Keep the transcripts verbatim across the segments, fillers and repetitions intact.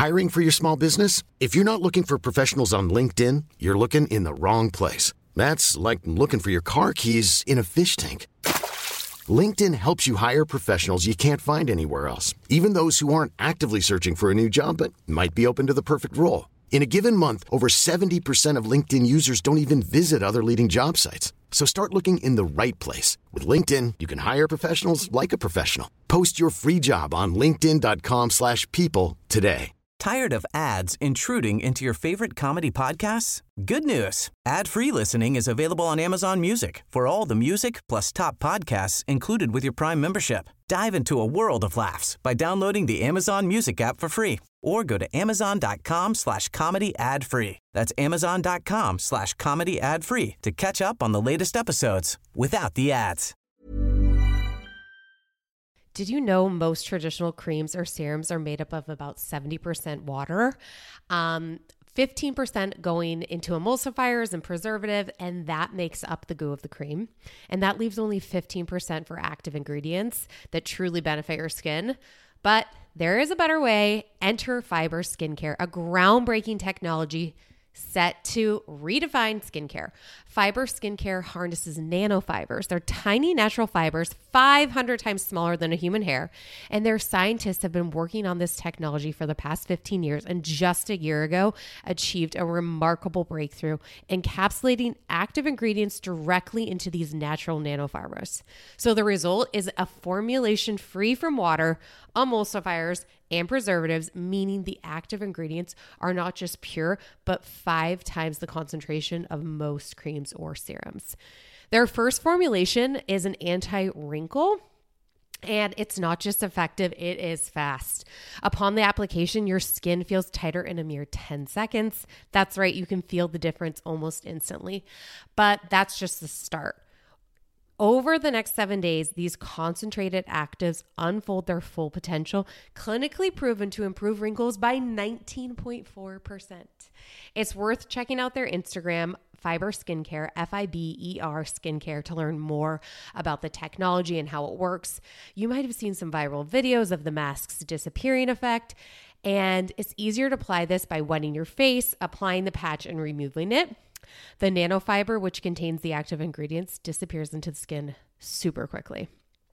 Hiring for your small business? If you're not looking for professionals on LinkedIn, you're looking in the wrong place. That's like looking for your car keys in a fish tank. LinkedIn helps you hire professionals you can't find anywhere else, even those who aren't actively searching for a new job but might be open to the perfect role. In a given month, over seventy percent of LinkedIn users don't even visit other leading job sites. So start looking in the right place. With LinkedIn, you can hire professionals like a professional. Post your free job on linkedin.com slash people today. Tired of ads intruding into your favorite comedy podcasts? Good news. Ad-free listening is available on Amazon Music for all the music plus top podcasts included with your Prime membership. Dive into a world of laughs by downloading the Amazon Music app for free or go to amazon.com slash comedy ad free. That's amazon.com slash comedy ad free to catch up on the latest episodes without the ads. Did you know most traditional creams or serums are made up of about seventy percent water? Um, fifteen percent going into emulsifiers and preservative, and that makes up the goo of the cream. And that leaves only fifteen percent for active ingredients that truly benefit your skin. But there is a better way. Enter Fiber Skincare, a groundbreaking technology set to redefine skincare. Fiber Skincare harnesses nanofibers. They're tiny natural fibers, five hundred times smaller than a human hair. And their scientists have been working on this technology for the past fifteen years, and just a year ago achieved a remarkable breakthrough, encapsulating active ingredients directly into these natural nanofibers. So the result is a formulation free from water, emulsifiers, and preservatives, meaning the active ingredients are not just pure, but five times the concentration of most creams or serums. Their first formulation is an anti-wrinkle, and it's not just effective, it is fast. Upon the application, your skin feels tighter in a mere ten seconds. That's right, you can feel the difference almost instantly. But that's just the start. Over the next seven days, these concentrated actives unfold their full potential, clinically proven to improve wrinkles by nineteen point four percent. It's worth checking out their Instagram, Fiber Skincare, F I B E R Skincare, to learn more about the technology and how it works. You might have seen some viral videos of the mask's disappearing effect, and it's easier to apply this by wetting your face, applying the patch, and removing it. The nanofiber, which contains the active ingredients, disappears into the skin super quickly.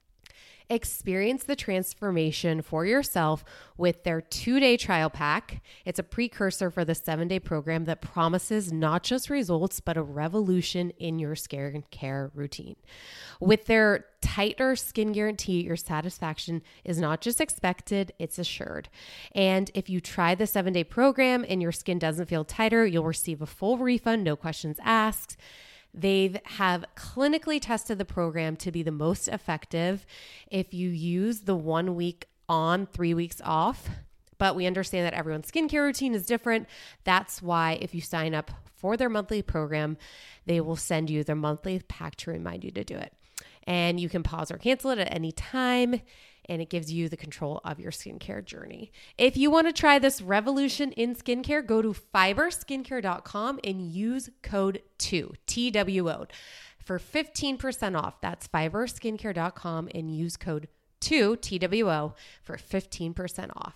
Experience the transformation for yourself with their two-day trial pack. It's a precursor for the seven-day program that promises not just results, but a revolution in your skincare routine. With their tighter skin guarantee, your satisfaction is not just expected, it's assured. And if you try the seven-day program and your skin doesn't feel tighter, you'll receive a full refund, no questions asked. They have clinically tested the program to be the most effective if you use the one week on, three weeks off. But we understand that everyone's skincare routine is different. That's why if you sign up for their monthly program, they will send you their monthly pack to remind you to do it. And you can pause or cancel it at any time, and it gives you the control of your skincare journey. If you want to try this revolution in skincare, go to fiber skincare dot com and use code two, T W O, for fifteen percent off. That's fiber skincare dot com and use code two, T W O, for fifteen percent off.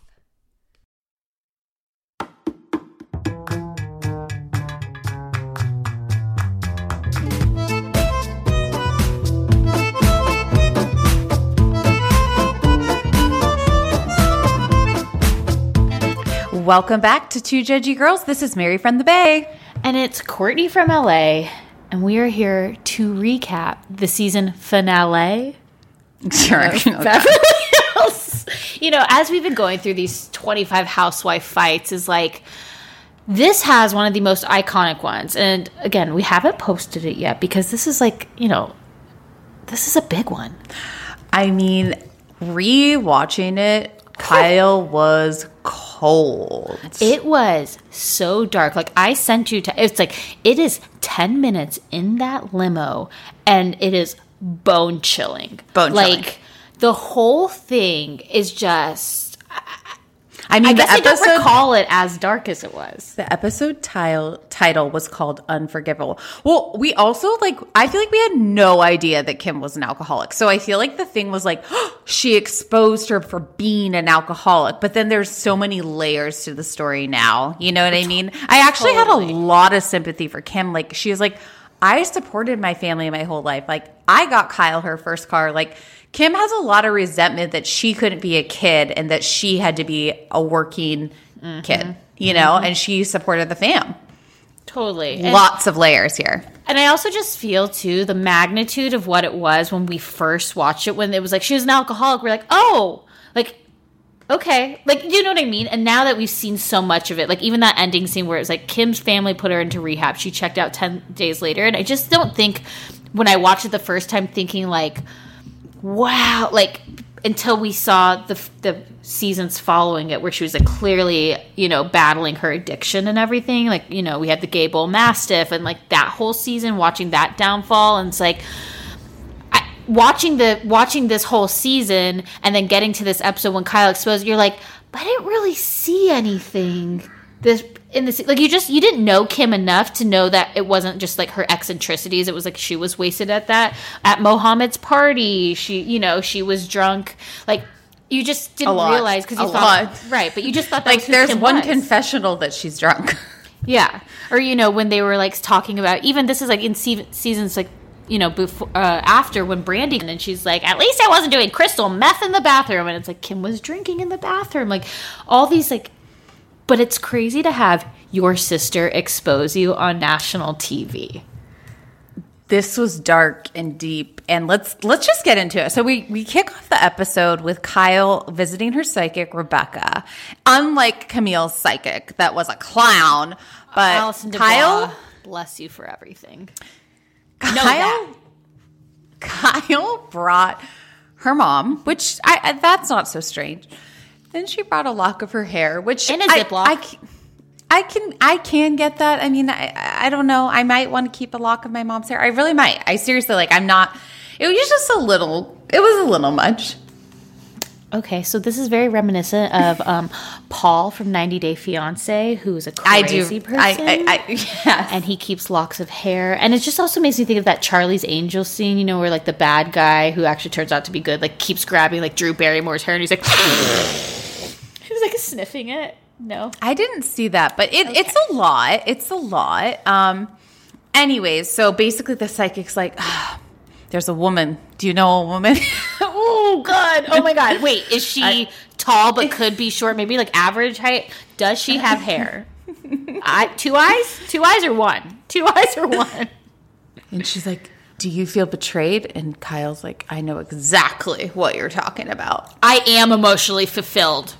Welcome back to Two Judgy Girls. This is Mary from the Bay. And it's Courtney from L A. And we are here to recap the season finale. Sure. Beverly Hills. You know, as we've been going through these twenty-five housewife fights, is like, this has one of the most iconic ones. And again, we haven't posted it yet because this is like, you know, this is a big one. I mean, re-watching it, Kyle was cold. It was so dark. Like, I sent you to, it's like, it is ten minutes in that limo and it is bone chilling. Bone chilling. Like, the whole thing is just, I mean, I guess the episode, I don't recall it as dark as it was. The episode tile, title was called Unforgivable. Well, we also, like, I feel like we had no idea that Kim was an alcoholic. So I feel like the thing was like, oh, she exposed her for being an alcoholic. But then there's so many layers to the story now. You know what I mean? I actually totally. had a lot of sympathy for Kim. Like, she was like, I supported my family my whole life. Like, I got Kyle her first car. Like, Kim has a lot of resentment that she couldn't be a kid and that she had to be a working mm-hmm. kid, you know, mm-hmm. and she supported the fam. Totally. Lots and, of layers here. And I also just feel, too, the magnitude of what it was when we first watched it, when it was like, she was an alcoholic. We're like, oh, like, okay. Like, you know what I mean? And now that we've seen so much of it, like even that ending scene where it was like Kim's family put her into rehab. She checked out ten days later. And I just don't think when I watched it the first time thinking like, wow, like until we saw the the seasons following it where she was like clearly, you know, battling her addiction and everything. Like, you know, we had the Gay Bull Mastiff and like that whole season, watching that downfall. And it's like I, watching the watching this whole season and then getting to this episode when Kyle exposed, you're like, but I didn't really see anything this in this, like you just you didn't know Kim enough to know that it wasn't just like her eccentricities. It was like she was wasted at that at Mohammed's party. She, you know, she was drunk. Like you just didn't realize because you a thought lot. right, but you just thought that like was who there's Kim one was. confessional that she's drunk. Yeah, or you know when they were like talking about even this is like in se- seasons like. You know, before uh, after when Brandy and she's like, at least I wasn't doing crystal meth in the bathroom, and it's like Kim was drinking in the bathroom, like all these like. But it's crazy to have your sister expose you on national T V. This was dark and deep, and let's let's just get into it. So we we kick off the episode with Kyle visiting her psychic Rebecca. Unlike Camille's psychic, that was a clown, but Allison Kyle, Dubois, bless you for everything. Kyle, Kyle brought her mom, which I, I that's not so strange. Then she brought a lock of her hair, which in a I, Ziploc. I, I can I can get that. I mean, I I don't know. I might want to keep a lock of my mom's hair. I really might. I seriously like. I'm not. It was just a little. It was a little much. Okay, so this is very reminiscent of um, Paul from ninety Day Fiancé, who's a crazy I do. person. I, I, I, yes. And he keeps locks of hair. And it just also makes me think of that Charlie's Angels scene, you know, where like the bad guy who actually turns out to be good, like keeps grabbing like Drew Barrymore's hair and he's like, he's like sniffing it. No, I didn't see that, but it, okay. it's a lot. It's a lot. Um, anyways, so basically the psychic's like, oh, there's a woman. Do you know a woman? Oh, God. Oh, my God. Wait, is she I, tall but could be short? Maybe like average height? Does she have hair? I, two eyes? Two eyes or one? Two eyes or one? And she's like, do you feel betrayed? And Kyle's like, I know exactly what you're talking about. I am emotionally fulfilled.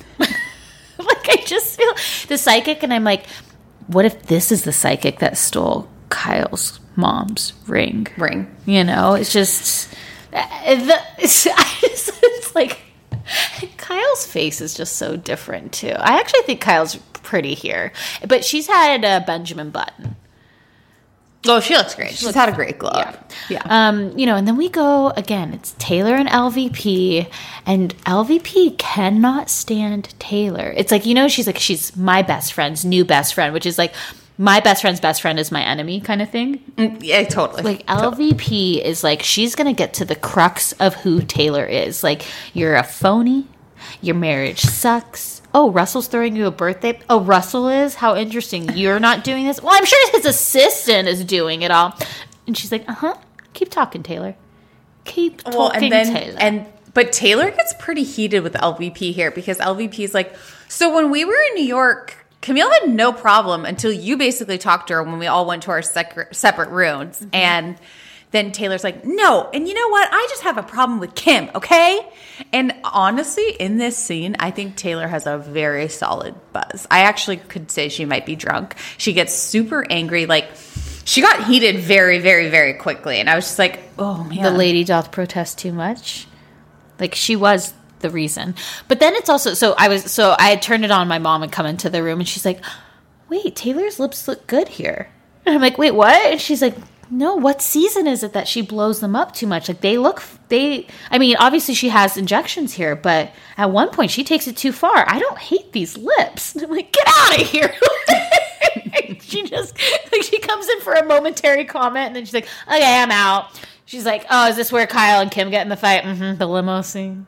Like, I just feel the psychic, and I'm like, what if this is the psychic that stole Kyle's mom's ring? Ring. You know, it's just, the, it's, I just, it's like, Kyle's face is just so different, too. I actually think Kyle's pretty here. But she's had a Benjamin Button. Oh, she looks great. She's looks had a great glow. Yeah. yeah. Um, you know, and then we go, again, it's Taylor and L V P, and L V P cannot stand Taylor. It's like, you know, she's like, she's my best friend's new best friend, which is like, my best friend's best friend is my enemy kind of thing. Mm, yeah, totally. Like, L V P totally. Is like, she's going to get to the crux of who Taylor is. Like, you're a phony. Your marriage sucks. Oh, Russell's throwing you a birthday. Oh, Russell is? How interesting. You're not doing this? Well, I'm sure his assistant is doing it all. And she's like, uh-huh. Keep talking, Taylor. Keep talking, well, and then, Taylor. And, but Taylor gets pretty heated with L V P here because L V P is like, so when we were in New York, Camille had no problem until you basically talked to her when we all went to our sec- separate rooms. Mm-hmm. And then Taylor's like, no. And you know what? I just have a problem with Kim, okay? And honestly, in this scene, I think Taylor has a very solid buzz. I actually could say she might be drunk. She gets super angry. Like, she got heated very, very, very quickly. And I was just like, oh, man. The lady doth protest too much. Like, she was the reason. But then it's also, so I was, so I had turned it on. My mom had come into the room and she's like, wait, Taylor's lips look good here. And I'm like, wait, what? And she's like, no, what season is it that she blows them up too much? Like they look, they, I mean, obviously she has injections here, but at one point she takes it too far. I don't hate these lips. I'm like, get out of here. She just, like she comes in for a momentary comment and then she's like, okay, I'm out. She's like, oh, is this where Kyle and Kim get in the fight? Mm-hmm, the limo scene.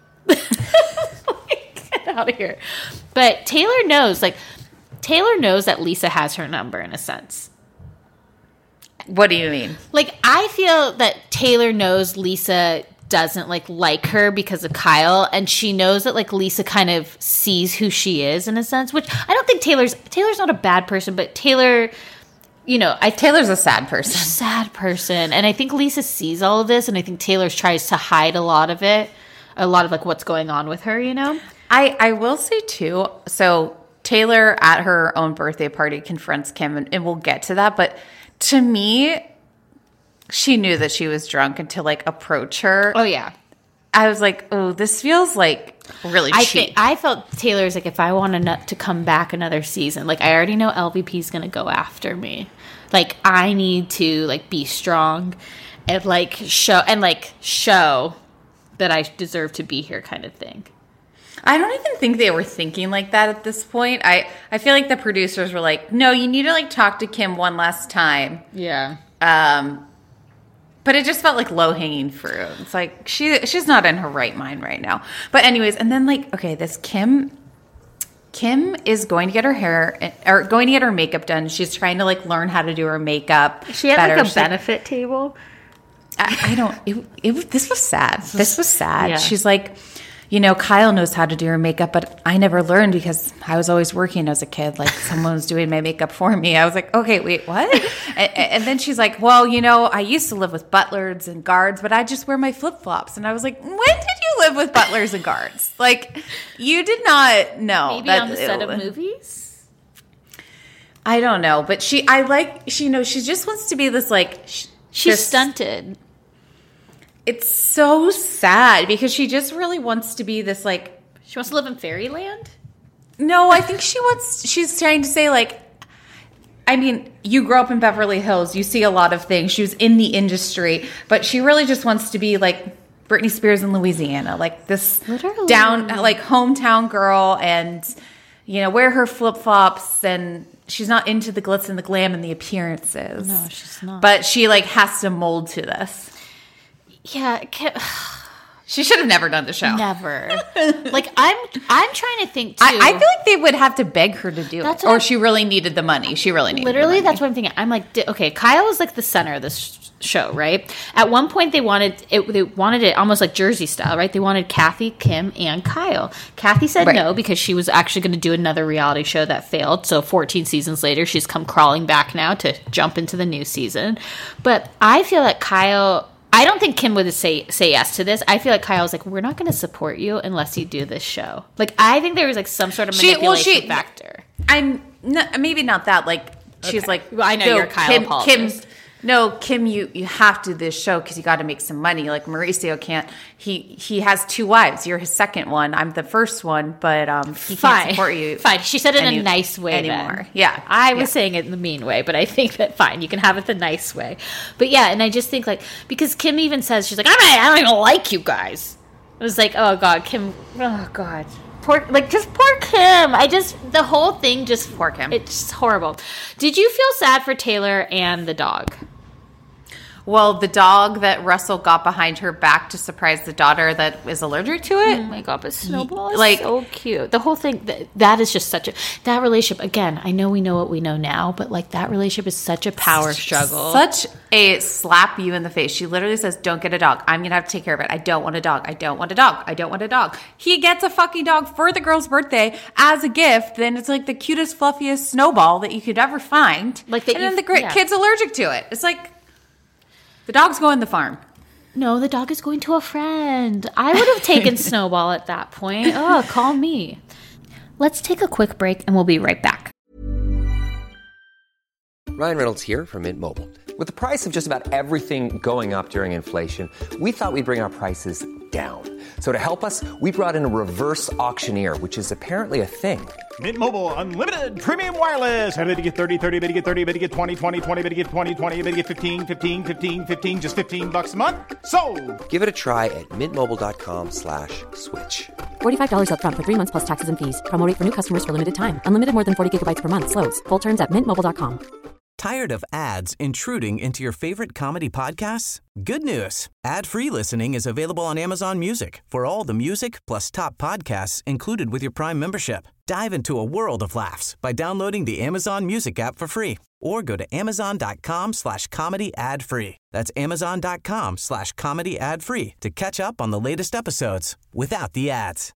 Get out of here. But Taylor knows, like, Taylor knows that Lisa has her number in a sense. What do you mean? Like, I feel that Taylor knows Lisa doesn't, like, like her because of Kyle, and she knows that, like, Lisa kind of sees who she is in a sense, which I don't think Taylor's, Taylor's not a bad person, but Taylor, you know, I Taylor's a sad person. Sad person. And I think Lisa sees all of this, and I think Taylor tries to hide a lot of it, a lot of, like, what's going on with her, you know? I, I will say, too, so Taylor at her own birthday party confronts Kim, and, and we'll get to that, but to me, she knew that she was drunk and to, like, approach her. Oh, yeah. I was like, oh, this feels, like, really I cheap. think, I felt Taylor's like, if I want to, to come back another season, like, I already know L V P's going to go after me. Like, I need to, like, be strong and, like, show, and, like, show that I deserve to be here kind of thing. I don't even think they were thinking like that at this point. I, I feel like the producers were like, no, you need to, like, talk to Kim one last time. Yeah. Um, but it just felt like low-hanging fruit. It's like, she she's not in her right mind right now. But anyways, and then, like, okay, this Kim, Kim is going to get her hair, or going to get her makeup done. She's trying to, like, learn how to do her makeup She had, better. like, a She's benefit like, table. I, I don't, it, it, this was sad. This was sad. Yeah. She's like, you know, Kyle knows how to do her makeup, but I never learned because I was always working as a kid. Like, someone was doing my makeup for me. I was like, okay, wait, what? and, and then she's like, well, you know, I used to live with butlers and guards, but I just wear my flip-flops. And I was like, when did you live with butlers and guards? Like, you did not know. Maybe that, on the set of movies? I don't know. But she, I like, she, you know, she just wants to be this, like... She's this, stunted. It's so sad because she just really wants to be this, like... She wants to live in fairyland? No, I think she wants... She's trying to say, like... I mean, you grow up in Beverly Hills. You see a lot of things. She was in the industry. But she really just wants to be, like, Britney Spears in Louisiana. Like, this Literally. down... Like, hometown girl and, you know, wear her flip-flops. And she's not into the glitz and the glam and the appearances. No, she's not. But she, like, has to mold to this. Yeah, can, she should have never done the show. Never. Like, I'm I'm trying to think, too. I, I feel like they would have to beg her to do That's it. what Or I'm- she really needed the money. She really needed Literally, the money. that's what I'm thinking. I'm like, di- okay, Kyle is like the center of this show, right? At one point, they wanted it. They wanted it almost like Jersey style, right? They wanted Kathy, Kim, and Kyle. Kathy said Right. no because she was actually going to do another reality show that failed. So fourteen seasons later, she's come crawling back now to jump into the new season. But I feel like Kyle... I don't think Kim would say say yes to this. I feel like Kyle was like, we're not going to support you unless you do this show. Like, I think there was like some sort of She- well, manipulation she- factor. I'm not, maybe not that. Like she's Okay. like, Well, I know no, you're a Kyle Kim, apologist. Kim, no, Kim, you you have to do this show because you got to make some money. Like Mauricio can't. He he has two wives. You're his second one. I'm the first one, but um, he Fine. can't support you. Fine. She said it in any- a nice way anymore. then. Yeah, I was yeah. saying it in the mean way, but I think that fine, you can have it the nice way. But yeah, and I just think like because Kim even says she's like, I'm not, I don't even like you guys. I was like, oh god, Kim. Oh god. Poor, like just poor Kim. I just the whole thing just Poor Kim. It's horrible. Did you feel sad for Taylor and the dog? Well, the dog that Russell got behind her back to surprise the daughter that is allergic to it. Oh my god, but Snowball is Like- so cute. The whole thing that, that is just such a that relationship. Again, I know we know what we know now, but like that relationship is such a power struggle. Such a slap you in the face. She literally says, don't get a dog. I'm going to have to take care of it. I don't want a dog. I don't want a dog. I don't want a dog. He gets a fucking dog for the girl's birthday as a gift. Then it's like the cutest, fluffiest Snowball that you could ever find. Like that and then you- the great yeah. kid's allergic to it. It's like the dog's going to the farm. No, the dog is going to a friend. I would have taken Snowball at that point. Oh, call me. Let's take a quick break and we'll be right back. Ryan Reynolds here from Mint Mobile. With the price of just about everything going up during inflation, we thought we'd bring our prices down. So to help us, we brought in a reverse auctioneer, which is apparently a thing. Mint Mobile Unlimited Premium Wireless. How to get thirty, thirty, how to get thirty, how to get twenty, twenty, twenty, how to get twenty, twenty, how to get fifteen, fifteen, fifteen, fifteen, just fifteen bucks a month? Sold! Give it a try at mintmobile.com slash switch. forty-five dollars up front for three months plus taxes and fees. Promo rate for new customers for limited time. Unlimited more than forty gigabytes per month. Slows full terms at mint mobile dot com. Tired of ads intruding into your favorite comedy podcasts? Good news. Ad-free listening is available on Amazon Music for all the music plus top podcasts included with your Prime membership. Dive into a world of laughs by downloading the Amazon Music app for free or go to amazon.com slash comedy ad free. That's amazon.com slash comedy ad free to catch up on the latest episodes without the ads.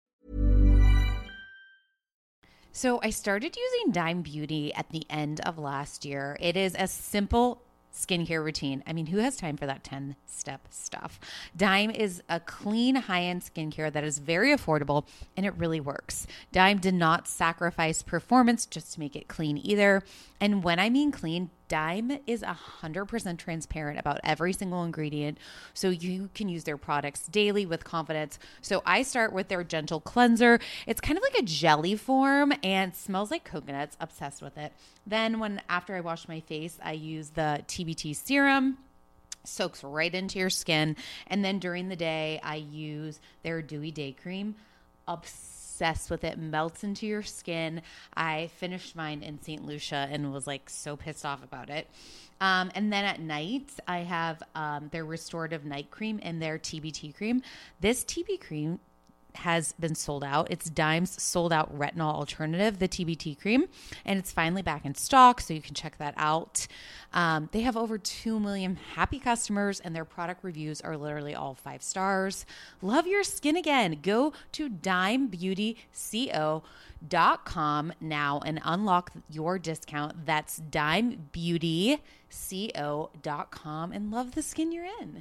So I started using Dime Beauty at the end of last year. It is a simple skincare routine. I mean, who has time for that ten-step stuff? Dime is a clean, high-end skincare that is very affordable, and it really works. Dime did not sacrifice performance just to make it clean either. And when I mean clean, Dime is one hundred percent transparent about every single ingredient, so you can use their products daily with confidence. So I start with their Gentle Cleanser. It's kind of like a jelly form and smells like coconuts. Obsessed with it. Then when after I wash my face, I use the T B T serum. Soaks right into your skin. And then during the day, I use their Dewy Day Cream. Obsessed with it. Melts into your skin. I finished mine in Saint Lucia and was like so pissed off about it. Um, and then at night, I have um, their Restorative Night Cream and their T B T Cream. This T B cream has been sold out. It's Dime's sold out retinol alternative, the T B T cream, and it's finally back in stock, so you can check that out. Um, they have over two million happy customers, and their product reviews are literally all five stars. Love your skin again. Go to dime beauty co dot com now and unlock your discount. That's dime beauty co dot com and love the skin you're in.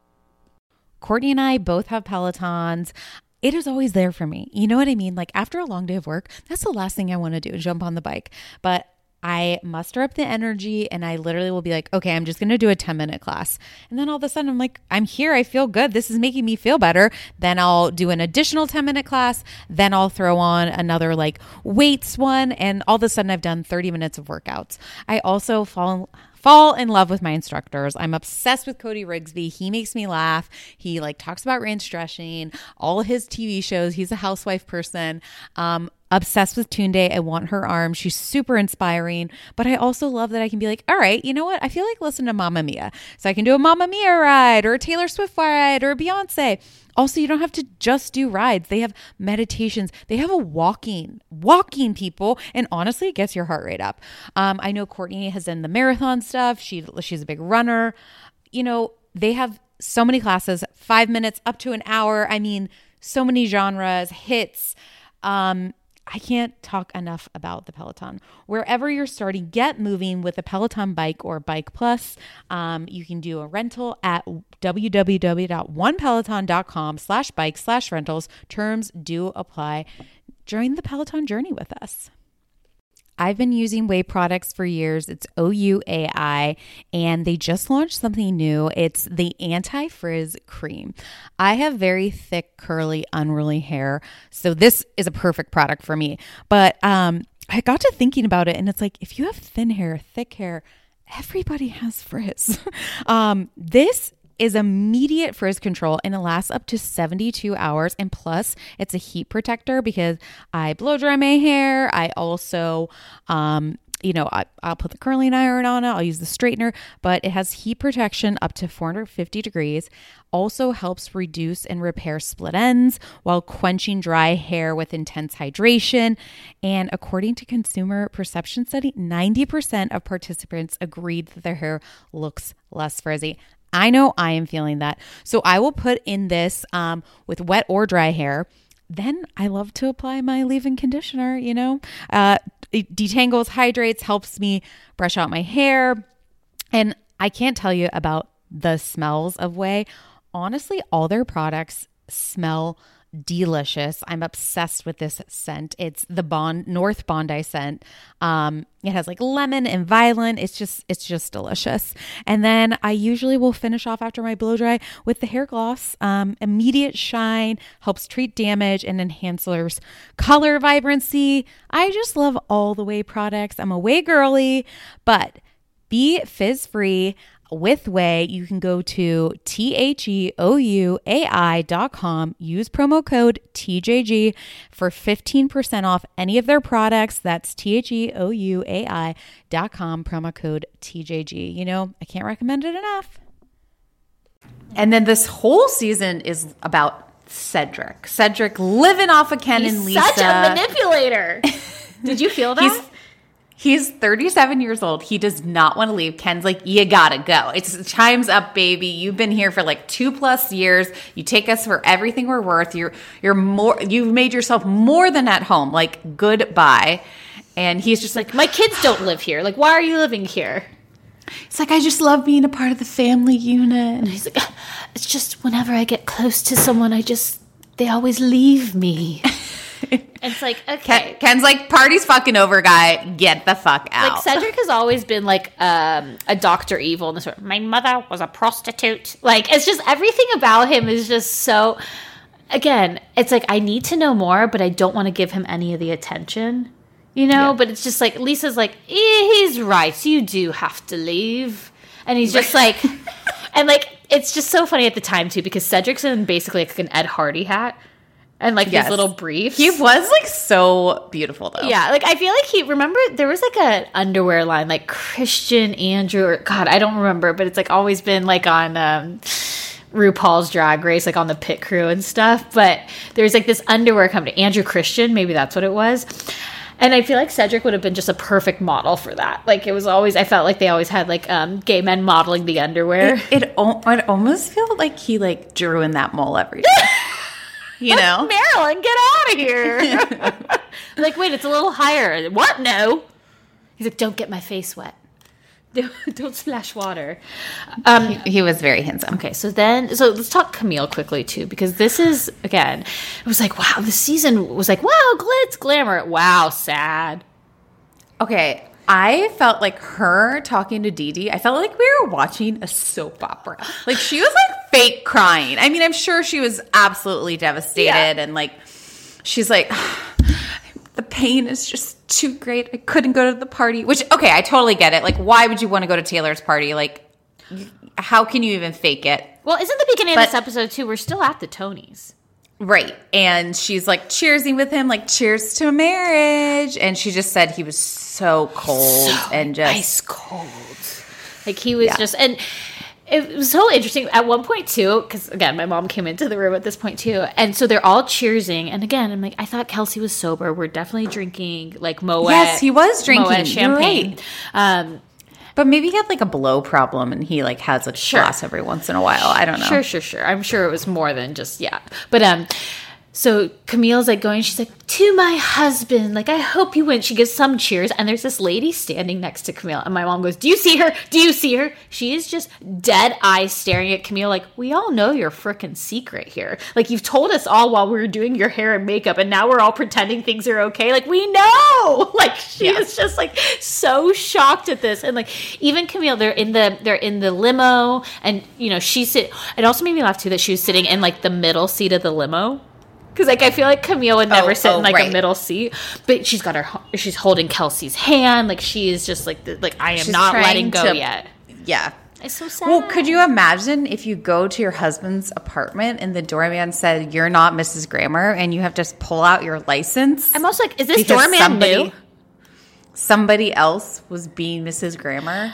Courtney and I both have Pelotons. It is always there for me. You know what I mean? Like after a long day of work, that's the last thing I want to do, jump on the bike. But I muster up the energy and I literally will be like, okay, I'm just going to do a ten minute class. And then all of a sudden I'm like, I'm here. I feel good. This is making me feel better. Then I'll do an additional ten minute class. Then I'll throw on another like weights one. And all of a sudden I've done thirty minutes of workouts. I also fall Fall in love with my instructors. I'm obsessed with Cody Rigsby. He makes me laugh. He like talks about range stretching, all his T V shows. He's a housewife person. Um, obsessed with Tunde. I want her arm. She's super inspiring. But I also love that I can be like, all right, you know what? I feel like listening to Mamma Mia. So I can do a Mamma Mia ride or a Taylor Swift ride or a Beyonce. Also, you don't have to just do rides. They have meditations. They have a walking, walking people. And honestly, it gets your heart rate up. Um, I know Courtney has done the marathon stuff. She, she's a big runner. You know, they have so many classes, five minutes up to an hour. I mean, so many genres, hits. Um, I can't talk enough about the Peloton. Wherever you're starting, get moving with a Peloton bike or Bike Plus. Um, you can do a rental at www.onepeloton.com slash bike slash rentals. Terms do apply. Join the Peloton journey with us. I've been using Ouai products for years. It's O U A I, and they just launched something new. It's the Anti-Frizz Cream. I have very thick, curly, unruly hair, so this is a perfect product for me. But um, I got to thinking about it, and it's like, if you have thin hair, thick hair, everybody has frizz. um, this is immediate frizz control, and it lasts up to seventy-two hours. And plus, it's a heat protector because I blow dry my hair. I also, um, you know, I, I'll put the curling iron on it. I'll use the straightener, but it has heat protection up to four hundred fifty degrees. Also helps reduce and repair split ends while quenching dry hair with intense hydration. And according to Consumer Perception Study, ninety percent of participants agreed that their hair looks less frizzy. I know I am feeling that. So I will put in this um, with wet or dry hair. Then I love to apply my leave-in conditioner, you know. Uh, it detangles, hydrates, helps me brush out my hair. And I can't tell you about the smells of Ouai. Honestly, all their products smell delicious. I'm obsessed with this scent. It's the Bond North Bondi scent. Um, it has like lemon and violet. It's just, it's just delicious. And then I usually will finish off after my blow dry with the hair gloss. Um, immediate shine, helps treat damage, and enhances color vibrancy. I just love all the Ouai products. I'm a Ouai girly, but be fizz free with Ouai. You can go to T H E O U A I dot com, use promo code T J G for fifteen percent off any of their products. That's T H E O U A I dot com, promo code T J G. You know, I can't recommend it enough. And then this whole season is about Cedric. Cedric living off of Ken He's and Lisa. such a manipulator. Did you feel that? He's, He's thirty-seven years old. He does not want to leave. Ken's like, you gotta go. It's time's up, baby. You've been here for like two plus years. You take us for everything we're worth. You're you're more. You've made yourself more than at home. Like, goodbye. And he's just like, my kids don't live here. Like, why are you living here? It's like, I just love being a part of the family unit. And he's like, it's just whenever I get close to someone, I just they always leave me. It's like, okay. Ken, Ken's like, party's fucking over, guy. Get the fuck out. Like, Cedric has always been like um, a Doctor Evil in this sort. My mother was a prostitute. Like, it's just everything about him is just so. Again, it's like, I need to know more, but I don't want to give him any of the attention, you know. Yeah. But it's just like, Lisa's like, eh, he's right. You do have to leave, and he's just like, and like, it's just so funny at the time too, because Cedric's in basically like an Ed Hardy hat. And, like, yes. His little briefs. He was, like, so beautiful, though. Yeah, like, I feel like he, remember, there was, like, an underwear line, like, Christian, Andrew, or, God, I don't remember, but it's, like, always been, like, on um, RuPaul's Drag Race, like, on the pit crew and stuff. But there's, like, this underwear company, Andrew Christian, maybe that's what it was. And I feel like Cedric would have been just a perfect model for that. Like, it was always, I felt like they always had, like, um, gay men modeling the underwear. It, it, it almost felt like he, like, drew in that mole every day. You know? Marilyn, get out of here. Like, wait, it's a little higher. What? No. He's like, don't get my face wet. Don't splash water. Um, he, he was very handsome. Okay, so then, so let's talk Camille quickly, too, because this is, again, it was like, wow, the season was like, wow, glitz, glamour. Wow, sad. Okay, I felt like her talking to Dee Dee, I felt like we were watching a soap opera. Like, she was, like, fake crying. I mean, I'm sure she was absolutely devastated. Yeah. And, like, she's like, the pain is just too great. I couldn't go to the party. Which, okay, I totally get it. Like, why would you want to go to Taylor's party? Like, how can you even fake it? Well, isn't the beginning but, of this episode, too, we're still at the Tonys. Right. And she's like cheersing with him, like, cheers to marriage. And she just said he was so cold so and just ice cold. Like, he was yeah. just, and it was so interesting at one point too, because again, my mom came into the room at this point too. And so they're all cheersing. And again, I'm like, I thought Kelsey was sober. We're definitely drinking like Moet. Yes, he was drinking Moet champagne. Right. Um, But maybe he had like a blow problem and he like has a sure. glass every once in a while. I don't know. Sure, sure, sure. I'm sure it was more than just, yeah. But um, so Camille's like going, she's like, to my husband, like, I hope you win. She gives some cheers. And there's this lady standing next to Camille. And my mom goes, do you see her? Do you see her? She is just dead eyes staring at Camille like, we all know your frickin' secret here. Like, you've told us all while we were doing your hair and makeup. And now we're all pretending things are okay. Like, we know. Like, she yeah. is just like so shocked at this. And like, even Camille, they're in the, they're in the limo. And, you know, she's sit. It also made me laugh too that she was sitting in like the middle seat of the limo. Because, like, I feel like Camille would never oh, sit oh, in, like, right. a middle seat. But she's got her, she's holding Kelsey's hand. Like, she is just, like, the, like I am she's not letting go to, yet. Yeah. It's so sad. Well, could you imagine if you go to your husband's apartment and the doorman said, you're not Missus Grammer, and you have to just pull out your license? I'm also like, is this doorman somebody, new? Somebody else was being Missus Grammer?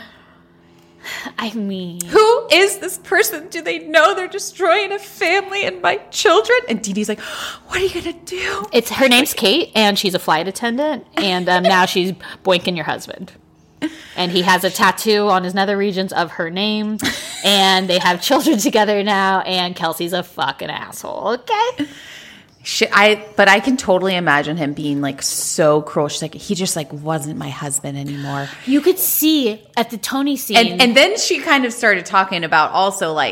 I mean, who is this person? Do they know they're destroying a family and my children? And Dee Dee's like, what are you gonna do? It's her name's Kate, and she's a flight attendant, and um, now she's boinking your husband. And he has a tattoo on his nether regions of her name, and they have children together now. And Kelsey's a fucking asshole. Okay. She, I, but I can totally imagine him being like so cruel. She's like, he just like wasn't my husband anymore. You could see at the Tony scene. And, and then she kind of started talking about also like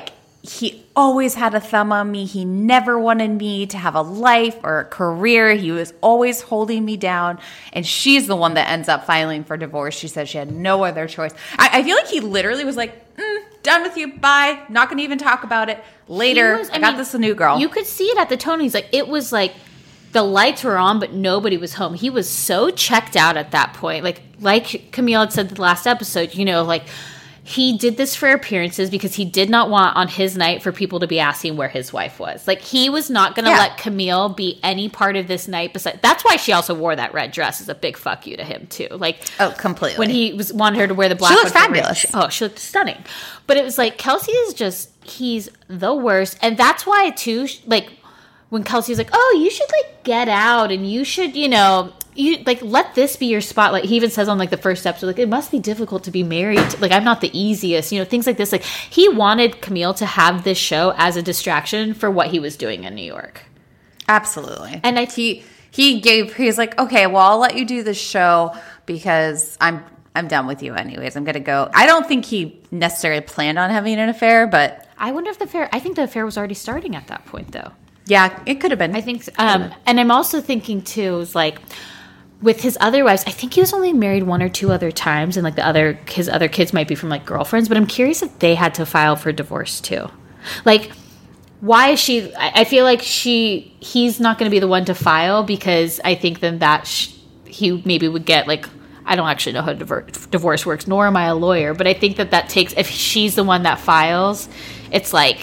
he always had a thumb on me. He never wanted me to have a life or a career. He was always holding me down. And she's the one that ends up filing for divorce. She said she had no other choice. I, I feel like he literally was like, mm, done with you. Bye. Not going to even talk about it. Later, was, I, I got mean, this new girl. You could see it at the tone. He's like, it was like the lights were on, but nobody was home. He was so checked out at that point. Like, like Camille had said the last episode, you know, like, he did this for appearances because he did not want on his night for people to be asking where his wife was. Like, he was not going to yeah. let Camille be any part of this night. Besides, that's why she also wore that red dress as a big fuck you to him too. Like, oh, completely. When he was wanted her to wear the black, she looked fabulous. She, oh, she looked stunning. But it was like Kelsey is just he's the worst, and that's why too. Like when Kelsey's like, oh, you should like get out, and you should, you know. You like let this be your spotlight. He even says on like the first episode, like it must be difficult to be married. Like I'm not the easiest, you know, things like this. Like he wanted Camille to have this show as a distraction for what he was doing in New York. Absolutely, and I he he gave he's like, okay, well I'll let you do this show because I'm I'm done with you anyways. I'm gonna go. I don't think he necessarily planned on having an affair, but I wonder if the affair. I think the affair was already starting at that point, though. Yeah, it could have been. I think, um, and I'm also thinking too is like. With his other wives, I think he was only married one or two other times, and like the other his other kids might be from like girlfriends. But I'm curious if they had to file for divorce too. Like, why is she? I feel like she he's not going to be the one to file because I think then that sh- he maybe would get like I don't actually know how divorce divorce works, nor am I a lawyer. But I think that that takes if she's the one that files, it's like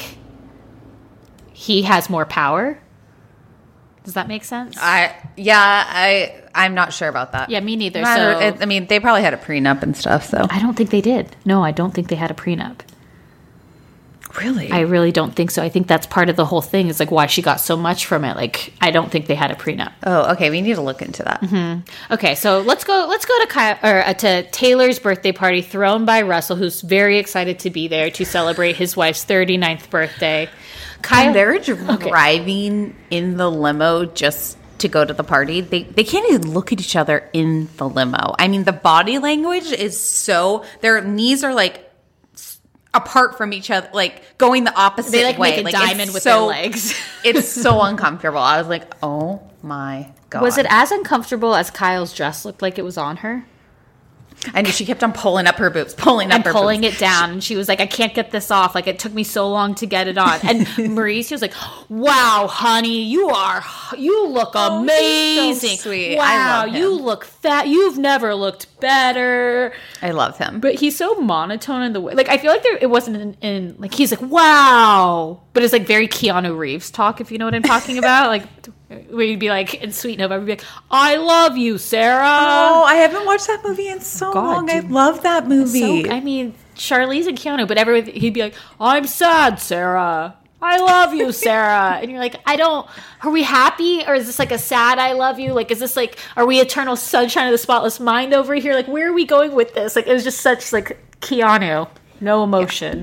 he has more power. Does that make sense? I yeah, I I'm not sure about that. Yeah, me neither. I, so it, I mean, they probably had a prenup and stuff. So I don't think they did. No, I don't think they had a prenup. Really? I really don't think so. I think that's part of the whole thing. Is like why she got so much from it. Like I don't think they had a prenup. Oh, okay. We need to look into that. Mm-hmm. Okay, so let's go. Let's go to Kyle, or uh, to Taylor's birthday party thrown by Russell, who's very excited to be there to celebrate his wife's thirty-ninth birthday. Kyle, and they're driving okay. in the limo just to go to the party. They they can't even look at each other in the limo. I mean, the body language is so. Their knees are like apart from each other, like going the opposite they, like, way. Make a like diamond with so, their legs. It's so uncomfortable. I was like, oh my god. Was it as uncomfortable as Kyle's dress looked like it was on her? And she kept on pulling up her boobs, pulling up and her pulling boobs. it down. And she was like, I can't get this off. Like, it took me so long to get it on. And Mauricio was like, wow, honey, you are, you look oh, amazing. So sweet. Wow, I love him. You look fat. You've never looked better. I love him. But he's so monotone in the way. Like, I feel like there, it wasn't in, in, like, he's like, wow. But it's like very Keanu Reeves talk, if you know what I'm talking about. Like, where you'd be like, in Sweet November, be like, I love you, Sarah. Oh, I haven't watched that movie in so God, long. Dude. I love that movie. So, I mean, Charlize and Keanu, but everyone, he'd be like, I'm sad, Sarah. I love you, Sarah. And you're like, I don't, are we happy? Or is this like a sad I love you? Like, is this like, are we eternal sunshine of the spotless mind over here? Like, where are we going with this? Like, it was just such like Keanu, no emotion. Yeah.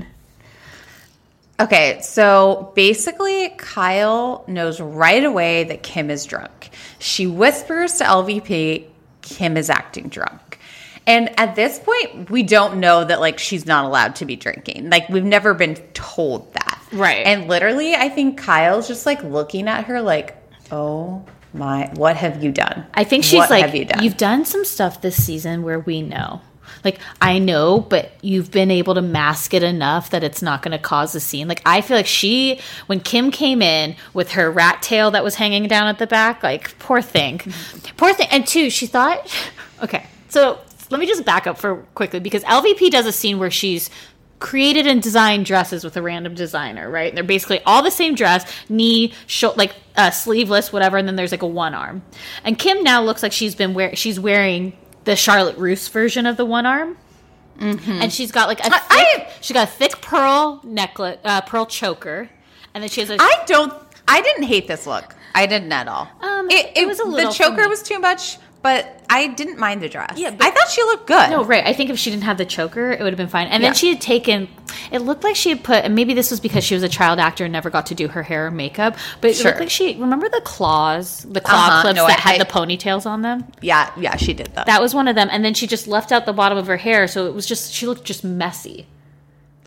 Okay, so basically Kyle knows right away that Kim is drunk. She whispers to L V P, Kim is acting drunk. And at this point, we don't know that like she's not allowed to be drinking. Like we've never been told that. Right. And literally, I think Kyle's just like looking at her like, oh my, what have you done? I think she's what like, have you done? You've done some stuff this season where we know. Like, I know, but you've been able to mask it enough that it's not going to cause a scene. Like, I feel like she, when Kim came in with her rat tail that was hanging down at the back, like, poor thing. Mm-hmm. Poor thing. And two, she thought, okay, so let me just back up for quickly because L V P does a scene where she's created and designed dresses with a random designer, right? And they're basically all the same dress, knee, sh- like uh, sleeveless, whatever, and then there's like a one arm. And Kim now looks like she's been wear- she's wearing the Charlotte Russe version of the one arm, mm-hmm. and she's got like a thick, I, she got a thick pearl necklace, uh, pearl choker, and then she has a. I don't. I didn't hate this look. I didn't at all. Um, it, it, it was a little. The choker was too much, but I didn't mind the dress. Yeah, but, I thought she looked good. No, right. I think if she didn't have the choker, it would have been fine. And yeah. then she had taken. It looked like she had put, and maybe this was because she was a child actor and never got to do her hair or makeup. But it sure. looked like she. Remember the claws, the claw uh-huh. clips no, that I, had I, the ponytails on them. Yeah, yeah, she did that. That was one of them, and then she just left out the bottom of her hair, so it was just she looked just messy.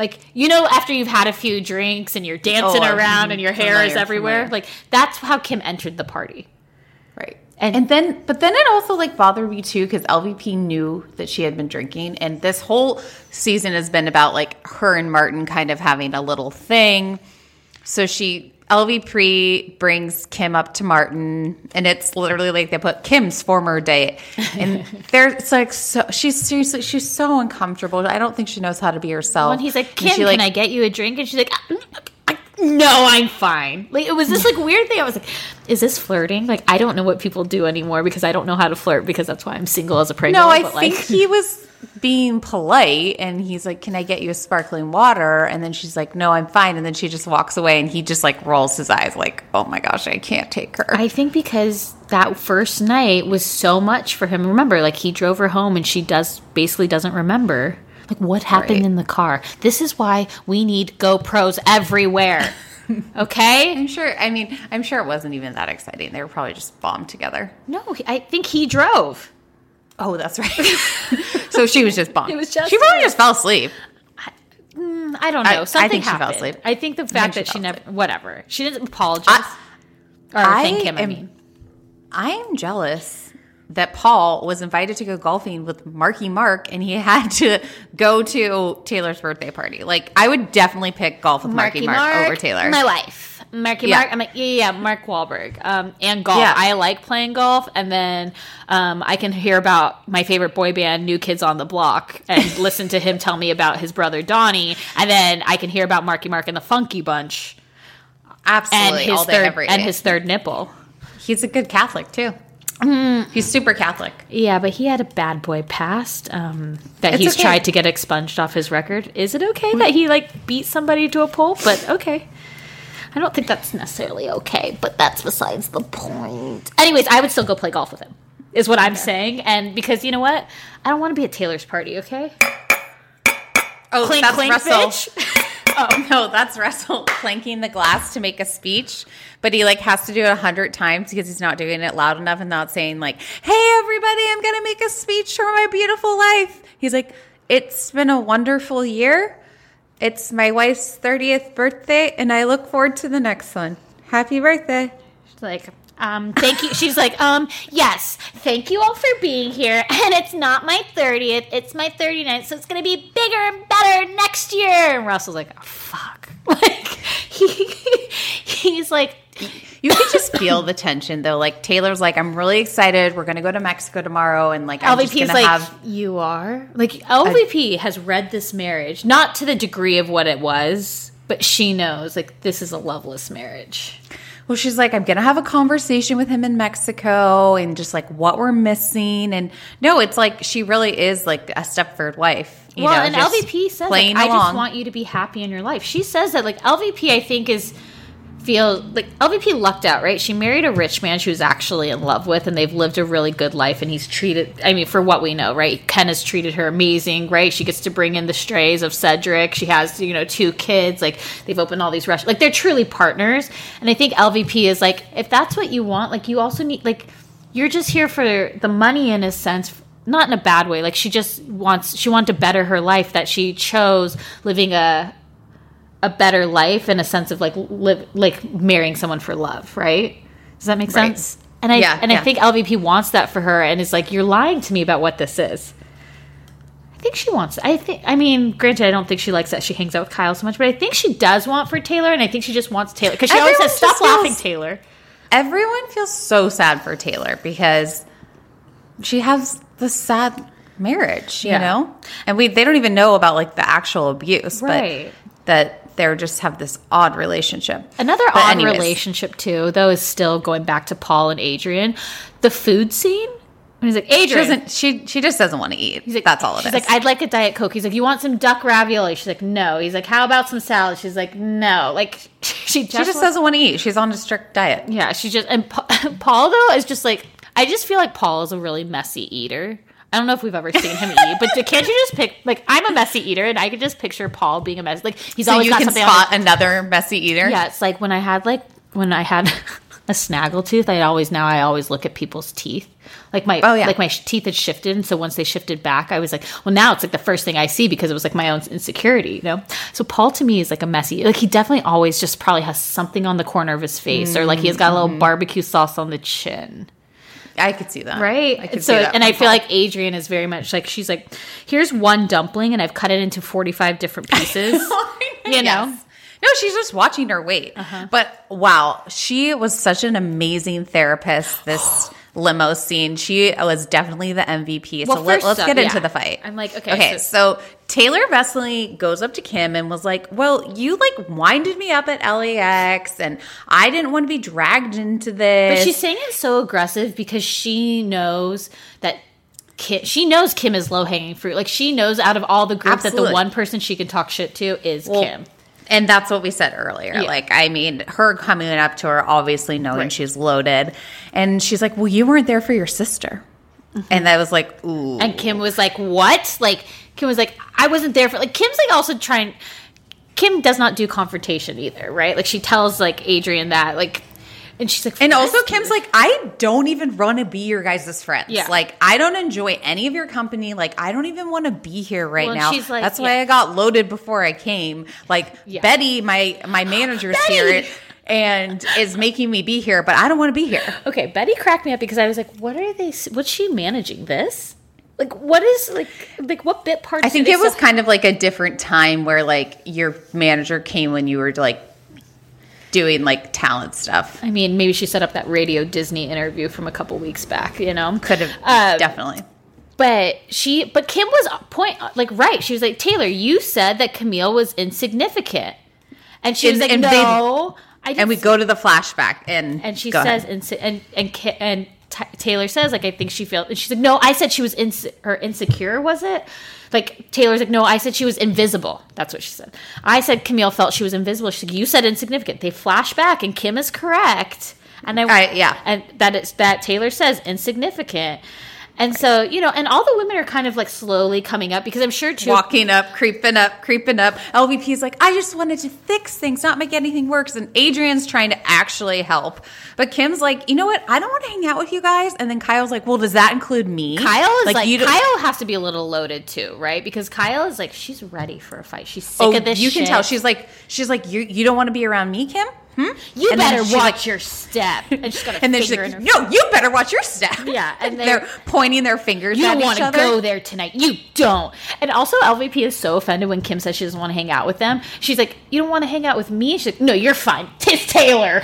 Like, you know, after you've had a few drinks and you're dancing Oh, around I'm and your hair familiar, is everywhere. familiar. Like, that's how Kim entered the party. Right. And, And then, but then it also like bothered me too because L V P knew that she had been drinking, and this whole season has been about like her and Martin kind of having a little thing. So she, L V P brings Kim up to Martin, and it's literally like they put Kim's former date, and there's it's like so she's seriously she's so uncomfortable. I don't think she knows how to be herself. when he's like, And Kim, she, like, can I get you a drink? And she's like, I, I, no, I'm fine. Like, it was this like weird thing. I was like, is this flirting? Like, I don't know what people do anymore because I don't know how to flirt because that's why I'm single as a pregnant. No, I but, think like, he was being polite, and he's like, can I get you a sparkling water? And then she's like, no, I'm fine. And then she just walks away, and he just like rolls his eyes like, oh my gosh, I can't take her. I think because that first night was so much for him. Remember, like, he drove her home and she does basically doesn't remember. Like, what happened Right. in the car? This is why we need GoPros everywhere. Okay? I'm sure, I mean, I'm sure it wasn't even that exciting. They were probably just bombed together. No, I think he drove. Oh, that's right. So she was just bombed. It was just she probably her. just fell asleep. Mm, I don't I- know. I Something think she fell happened. asleep. I think the I fact think that she she fell never, whatever. She didn't apologize. I- or I thank him, I am- mean. I am jealous that Paul was invited to go golfing with Marky Mark, and he had to go to Taylor's birthday party. Like, I would definitely pick golf with Marky, Mark, over Taylor. My wife. Marky Yeah. Mark. I'm like, yeah, yeah, yeah, Mark Wahlberg. Um, and golf. Yeah. I like playing golf. And then um, I can hear about my favorite boy band, New Kids on the Block, and listen to him tell me about his brother Donnie. And then I can hear about Marky Mark and the Funky Bunch. Absolutely, And his all day, third every day. and his third nipple. He's a good Catholic, too. He's super Catholic. Yeah, but he had a bad boy past um, that It's he's okay. tried to get expunged off his record. Is it okay that he like beat somebody to a pole? But okay. I don't think that's necessarily okay, but that's besides the point. Anyways, I would still go play golf with him, is what I'm saying. And because you know what? I don't want to be at Taylor's party, okay? Oh, Clink, that's clink, Russell. bitch. Oh, no, that's Russell clanking the glass to make a speech, but he like has to do it a hundred times because he's not doing it loud enough and not saying like, hey, everybody, I'm going to make a speech for my beautiful life. He's like, it's been a wonderful year. It's my wife's thirtieth birthday, and I look forward to the next one. Happy birthday. She's like, um, thank you. She's like, um, yes, thank you all for being here. And it's not my thirtieth, it's my thirty-ninth, so it's going to be bigger and better next year. And Russell's like, oh, fuck. Like, he, he's like, You could just feel the tension, though. Like, Taylor's like, I'm really excited. We're going to go to Mexico tomorrow, and like, I'm just L V P's going to like, have... you are? Like, L V P has read this marriage, not to the degree of what it was, but she knows, like, this is a loveless marriage. Well, she's like, I'm going to have a conversation with him in Mexico and just like what we're missing. And no, it's like she really is like a Stepford wife. You well, know, and just L V P says, like, playing I along. just want you to be happy in your life. She says that, like, L V P, I think, is feel like L V P lucked out, right? She married a rich man she was actually in love with, and they've lived a really good life, and he's treated, I mean, for what we know, right? Ken has treated her amazing, right? She gets to bring in the strays of Cedric. She has, you know, two kids. Like, they've opened all these restaurants. Like, they're truly partners. And I think L V P is like, if that's what you want, like, you also need, like, you're just here for the money in a sense, not in a bad way. Like, she just wants, she wanted to better her life, that she chose living a, a better life in a sense of like live, like marrying someone for love, right? Does that make sense? Right. And I Yeah, and yeah. I think L V P wants that for her, and is like, you're lying to me about what this is. I think she wants. I think. I mean, granted, I don't think she likes that she hangs out with Kyle so much, but I think she does want for Taylor, and I think she just wants Taylor because she always Everyone says, "Stop just feels- laughing, Taylor." Everyone feels so sad for Taylor because she has this sad marriage, you Yeah. know? And we they don't even know about like the actual abuse, Right. but that they just have this odd relationship. Another But odd anyways. relationship too, though, is still going back to Paul and Adrian. The food scene. When he's like, She Adrian, doesn't she she just doesn't want to eat. He's like, That's all it she's is. like, I'd like a Diet Coke. He's like, you want some duck ravioli? She's like, no. He's like, how about some salad? She's like, no. Like, she just, she just wants- doesn't want to eat. She's on a strict diet. yeah, she just, and Pa- Paul, though, is just like, I just feel like Paul is a really messy eater. I don't know if we've ever seen him eat, but can't you just pick, like, I'm a messy eater, and I could just picture Paul being a mess. Like, he's So always you got can something spot on his- another messy eater. Yeah, it's like when I had, like, when I had a snaggletooth, I always now I always look at people's teeth. Like my oh, yeah. like my teeth had shifted, and so once they shifted back, I was like, well, now it's like the first thing I see because it was like my own insecurity, you know. So Paul to me is like a messy, like he definitely always just probably has something on the corner of his face, mm-hmm. or like he has got a little barbecue sauce on the chin. I could see that, right? I could so, see that and I feel Paul. like Adrienne is very much like she's like, here's one dumpling, and I've cut it into forty-five different pieces, you know. Yes. No, she's just watching her weight. Uh-huh. But wow, she was such an amazing therapist. This limo scene, she was definitely the M V P. Well, so let, let's up, get yeah. into the fight. I'm like, okay. Okay, so, so Taylor Vesely goes up to Kim and was like, well, you like winded me up at L A X and I didn't want to be dragged into this. But she's saying it so aggressive because she knows that Kim, she knows Kim is low-hanging fruit. Like she knows out of all the group Absolutely. that the one person she can talk shit to is well, Kim. And that's what we said earlier. Yeah. Like, I mean, her coming up to her, obviously knowing right. she's loaded. And she's like, well, you weren't there for your sister. Mm-hmm. And I was like, ooh. And Kim was like, what? Like, Kim was like, I wasn't there for, like, Kim's like also trying, Kim does not do confrontation either, right? Like, she tells, like, Adrienne that, like, and she's like, and also Kim's like, I don't even want to be your guys' friends. Yeah. Like, I don't enjoy any of your company. Like, I don't even want to be here right well, now. She's like, That's yeah. why I got loaded before I came. Like, yeah. Betty, my my manager's here and is making me be here, but I don't want to be here. Okay, Betty cracked me up because I was like, what are they? What's she managing this? Like, what is like like what bit parts? I think it was kind of like a different time where like your manager came when you were like doing like talent stuff. I mean, maybe she set up that Radio Disney interview from a couple weeks back, you know? Could have, um, definitely. But she, but Kim was point, like, right. She was like, Taylor, you said that Camille was insignificant. And she was and, like, and no. They, I didn't and we go to the flashback and And she says, insi- and, and, and T- Taylor says, like, I think she felt, and she's like, no, I said she was inse- or insecure, was it? Like, Taylor's like, no, I said she was invisible. That's what she said. I said Camille felt she was invisible. She's like, you said insignificant. They flash back, and Kim is correct. And I, I yeah. And that is, that Taylor says insignificant. And so, you know, and all the women are kind of like slowly coming up because I'm sure too. Walking up, creeping up, creeping up. L V P's like, I just wanted to fix things, not make anything worse. And Adrienne's trying to actually help. But Kim's like, you know what? I don't want to hang out with you guys. And then Kyle's like, well, does that include me? Kyle is like, like you Kyle has to be a little loaded too, right? Because Kyle is like, she's ready for a fight. She's sick oh, of this you shit. can tell. She's like, she's like, you you don't want to be around me, Kim? Hmm? You and better watch like, your step. And she's got a and then finger she's like, in her no, you better watch your step. Yeah, and they're, they're pointing their fingers you at don't each want to other. go there tonight. You don't. And also, L V P is so offended when Kim says she doesn't want to hang out with them. She's like, you don't want to hang out with me? She's like, no, you're fine. It's Taylor.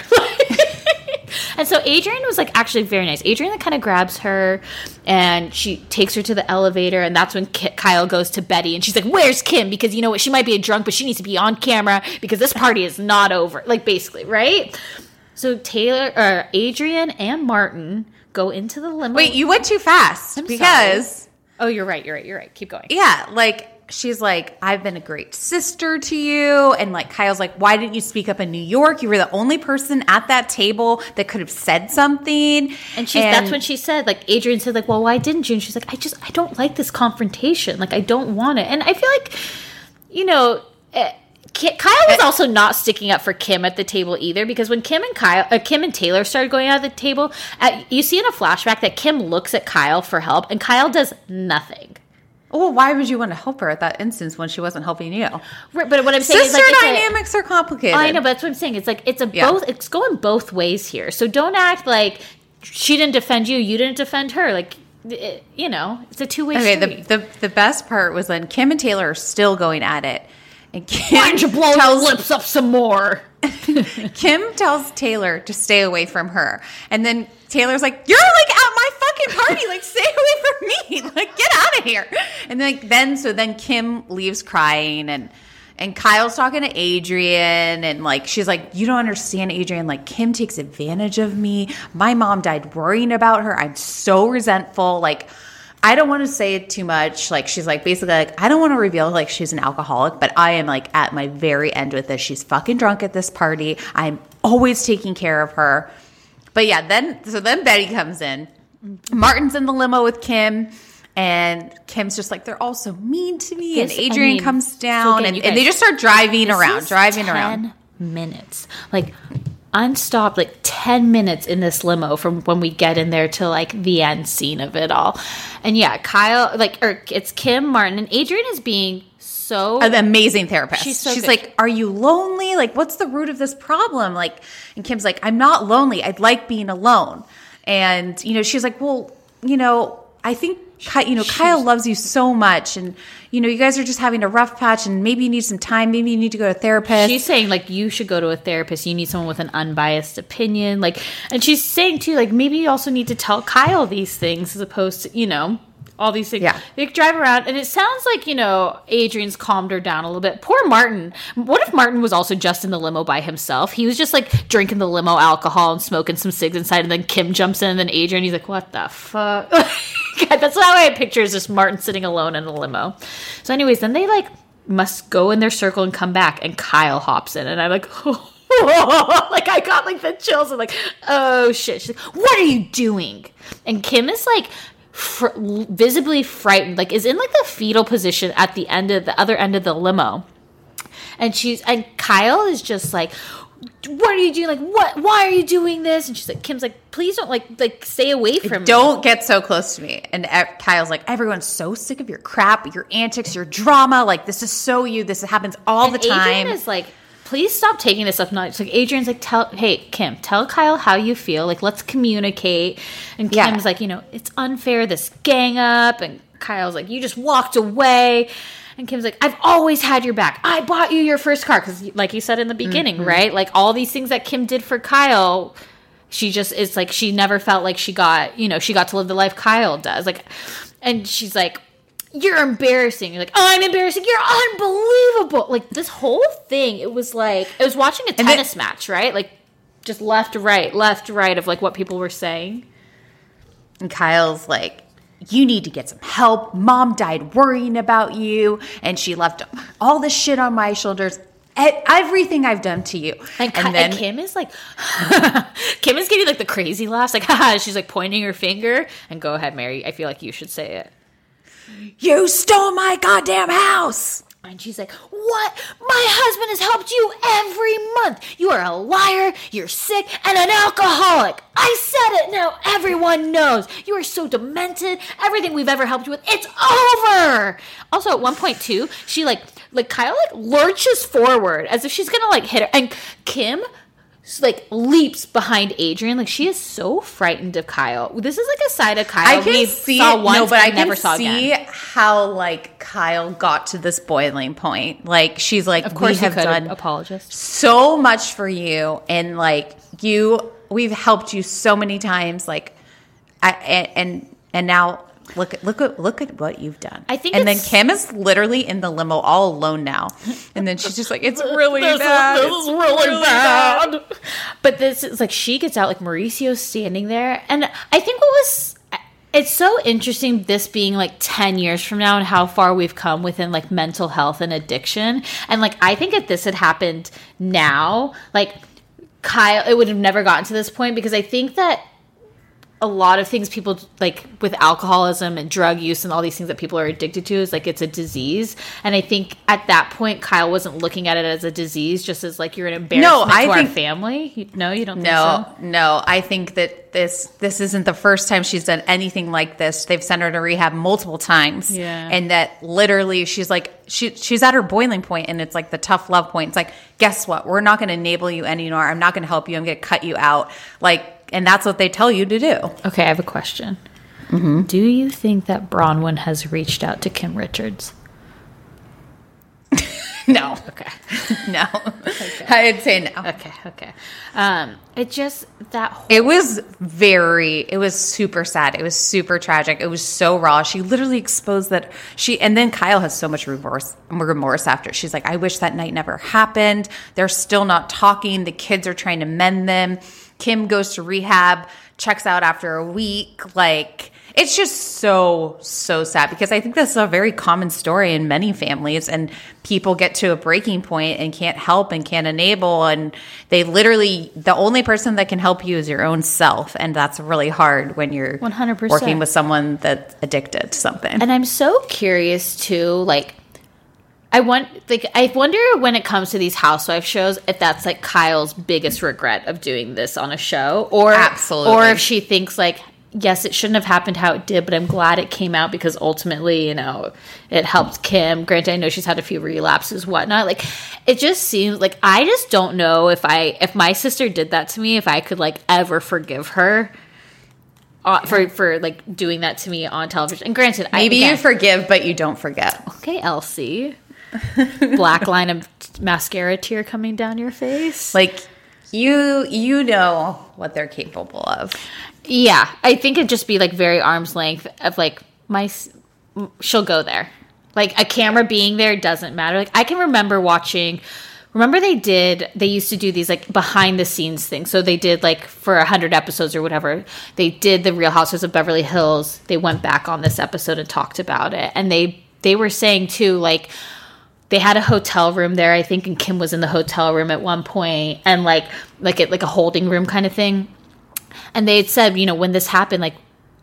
And so Adrienne was like actually very nice. Adrienne kind of grabs her and she takes her to the elevator, and that's when K- Kyle goes to Betty and she's like, where's Kim? Because you know what, she might be a drunk, but she needs to be on camera because this party is not over. Like basically, right? So Taylor, or Adrienne and Martin go into the limo. Wait, you went too fast. I'm because sorry. Oh, you're right, you're right, you're right. Keep going. Yeah, like she's like, I've been a great sister to you. And like Kyle's like, why didn't you speak up in New York? You were the only person at that table that could have said something. And she's and, that's when she said, like, Adrienne said, like, well, why didn't you? And she's like, I just, I don't like this confrontation. Like, I don't want it. And I feel like, you know, uh, Kyle was also not sticking up for Kim at the table either, because when Kim and Kyle, uh, Kim and Taylor started going out at the table, uh, you see in a flashback that Kim looks at Kyle for help, and Kyle does nothing. Well, why would you want to help her at that instance when she wasn't helping you? Right, but what I'm saying Sister is, like, dynamics a, are complicated. I know, but that's what I'm saying. It's like it's a yeah. both. It's going both ways here. So don't act like she didn't defend you, you didn't defend her. Like, it, you know, it's a two way okay, street. The, the the best part was when Kim and Taylor are still going at it, and Kim why don't you blow tells, your lips up some more? Kim tells Taylor to stay away from her, and then Taylor's like, "You're like at my fucking party, like stay away from me, like get out of here." And then, like, then so then Kim leaves crying, and and Kyle's talking to Adrienne, and like she's like, "You don't understand, Adrienne. Like Kim takes advantage of me. My mom died worrying about her. I'm so resentful. Like I don't want to say it too much. Like she's like basically like I don't want to reveal like she's an alcoholic, but I am like at my very end with this. She's fucking drunk at this party. I'm always taking care of her." But yeah, then so then Betty comes in. Martin's in the limo with Kim, and Kim's just like, they're all so mean to me. This, and Adrienne I mean, comes down, so again, and, guys, and they just start driving around, driving ten around. minutes. Like, unstopped like ten minutes in this limo from when we get in there to like the end scene of it all. And yeah, Kyle, like, or it's Kim, Martin, and Adrian is being so an amazing therapist. She's so She's good. like, are you lonely? Like, what's the root of this problem? Like, and Kim's like, I'm not lonely. I'd like being alone. And, you know, she's like, well, you know, I think, you know, Kyle loves you so much. And, you know, you guys are just having a rough patch and maybe you need some time. Maybe you need to go to a therapist. She's saying, like, you should go to a therapist. You need someone with an unbiased opinion. Like, and she's saying, too, like, maybe you also need to tell Kyle these things as opposed to, you know, all these things. Yeah. They drive around, and it sounds like, you know, Adrian's calmed her down a little bit. Poor Martin. What if Martin was also just in the limo by himself? He was just, like, drinking the limo alcohol and smoking some cigs inside, and then Kim jumps in, and then Adrian, he's like, what the fuck? God, that's how I picture is just Martin sitting alone in a limo. So anyways, then they, like, must go in their circle and come back, and Kyle hops in, and I'm like, oh. Like, I got, like, the chills. I'm like, oh, shit. She's like, what are you doing? And Kim is, like, fr- visibly frightened, like, is in, like, the fetal position at the end of the other end of the limo. And she's, and Kyle is just like, what are you doing? Like, what? Why are you doing this? And she's like, Kim's like, please don't, like, like stay away from me. Don't get so close to me. And uh, Kyle's like, everyone's so sick of your crap, your antics, your drama. Like, this is so you. This happens all and the time. Adrian is like, please stop taking this up. Not like Adrian's like, tell, hey, Kim, tell Kyle how you feel. Like, let's communicate. And Yeah. Kim's like, you know, it's unfair, this gang up. And Kyle's like, you just walked away. And Kim's like, I've always had your back. I bought you your first car. Because like you said in the beginning, Mm-hmm. right? Like, all these things that Kim did for Kyle, she just, it's like, she never felt like she got, you know, she got to live the life Kyle does. Like, and she's like, you're embarrassing. You're like, oh, I'm embarrassing. You're unbelievable. Like, this whole thing, it was like, I was watching a then- tennis match, right? Like, just left, right, left, right of like what people were saying. And Kyle's like, you need to get some help. Mom died worrying about you. And she left all this shit on my shoulders. E- Everything I've done to you. And, Ki- and then and Kim is like, Kim is getting like the crazy laughs. Like, haha, she's like pointing her finger. And go ahead, Mary. I feel like you should say it. you stole my goddamn house. And she's like, what? My husband has helped you every month. You are a liar, you're sick, and an alcoholic. I said it, now everyone knows. You are so demented. Everything we've ever helped you with, it's over. Also, at one point, too, she, like, like Kyle, like, lurches forward as if she's gonna, like, hit her. And Kim, like, leaps behind Adrian. Like, she is so frightened of Kyle. This is, like, a side of Kyle I can we see saw it, once no, but I and never can saw see again. how like Kyle got to this boiling point. Like she's like, Of course, we you have could done apologize. so much for you, and like you, we've helped you so many times. Like, I, and and and now look at look at look at what you've done. I think and then it's- Kim is literally in the limo all alone now, and then she's just like, it's really This is- bad. this It's is really bad. But this is like, she gets out, like Mauricio's standing there. And I think what was, it's so interesting, this being like ten years from now and how far we've come within like mental health and addiction. And like, I think if this had happened now, like Kyle, it would have never gotten to this point, because I think that a lot of things people like with alcoholism and drug use and all these things that people are addicted to is like, it's a disease. And I think at that point, Kyle wasn't looking at it as a disease, just as like, you're an embarrassment No, I to think- our family. You, no, you don't think No, so? no. I think that this this isn't the first time she's done anything like this. They've sent her to rehab multiple times. Yeah. And that literally she's like, she she's at her boiling point, and it's like the tough love point. It's like, guess what? We're not going to enable you anymore. I'm not going to help you. I'm going to cut you out. Like, and that's what they tell you to do. Okay, I have a question. Mm-hmm. Do you think that Bronwyn has reached out to Kim Richards? No. Okay. No. I'd say no. Okay, okay. Um, it just, that whole... It was very, it was super sad. It was super tragic. It was so raw. She literally exposed that she, and then Kyle has so much remorse, remorse after. She's like, I wish that night never happened. They're still not talking. The kids are trying to mend them. Kim goes to rehab, checks out after a week. Like, it's just so, so sad, because I think that's a very common story in many families, and people get to a breaking point and can't help and can't enable. And they literally, the only person that can help you is your own self. And that's really hard when you're one hundred percent working with someone that's addicted to something. And I'm so curious too, like, I want like I wonder when it comes to these housewife shows if that's like Kyle's biggest regret of doing this on a show, or Absolutely. or if she thinks like, yes, it shouldn't have happened how it did, but I'm glad it came out because ultimately, you know, it helped Kim. Granted, I know she's had a few relapses, whatnot. Like, it just seems like I just don't know if I if my sister did that to me, if I could like ever forgive her. Uh, for for like doing that to me on television. And granted, maybe I, again, you forgive, but you don't forget. Okay, Elsie. Black line of mascara tear coming down your face. Like you, you know what they're capable of. Yeah, I think it'd just be like very arm's length of like my. She'll go there. Like a camera being there doesn't matter. Like I can remember watching. Remember they did, they used to do these like behind the scenes things. So they did like for a hundred episodes or whatever, they did the Real Housewives of Beverly Hills. They went back on this episode and talked about it. And they, they were saying too, like they had a hotel room there, I think, and Kim was in the hotel room at one point and like, like it, like a holding room kind of thing. And they had said, you know, when this happened, like